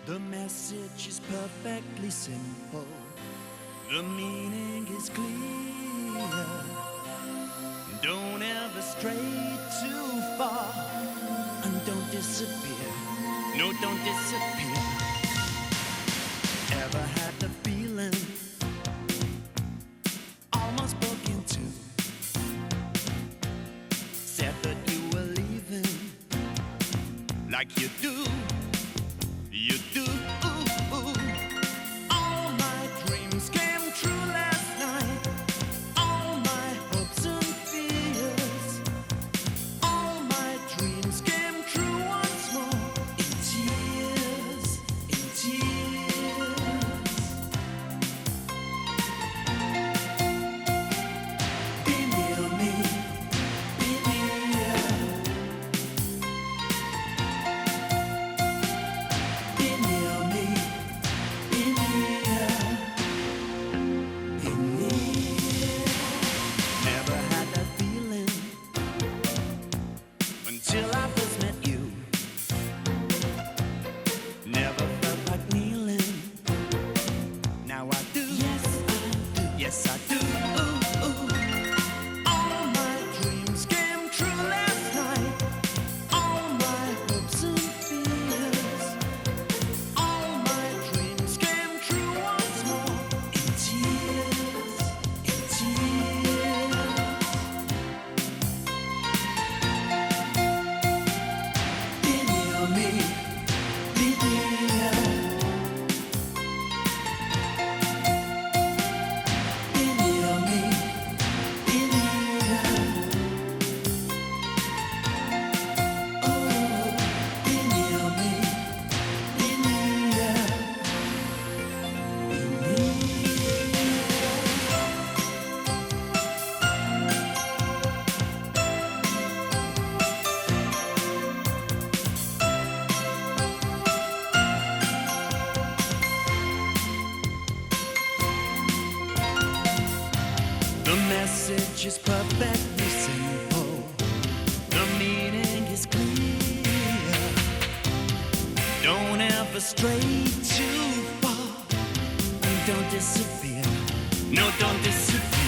The message is perfectly simple. The meaning is clear. Don't ever stray too far, and don't disappear. No, don't disappear. Ever had the feeling, almost broke into, said that you were leaving, like you do. You do. All my dreams came true last night. All my hopes and fears. All my dreams came true once more. In tears, in tears. Be near me, be near. Till I first met you, never felt like kneeling. Now I do. Yes, I do. Yes, I do. All my dreams came true last night. All my hopes and fears. All my dreams came true once more. In tears, in tears. Me, be near. Be near me, be near. Oh, be near me, be near. Be The message is perfectly simple. The meaning is clear. Don't ever stray too far, and don't disappear. No, don't disappear.